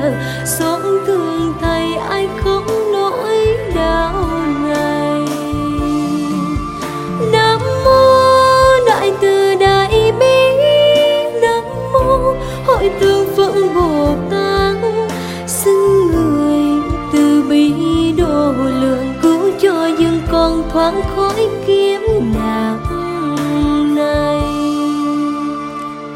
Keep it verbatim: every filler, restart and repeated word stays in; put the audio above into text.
nhờ, xót thương thầy ai không nỗi đau này. Nam mô Đại Từ Đại Bi, Nam mô Hội Tượng Phật Bồ Tát, xin người từ bi độ lượng, cứu cho dân con thoát khỏi kiếp nạn.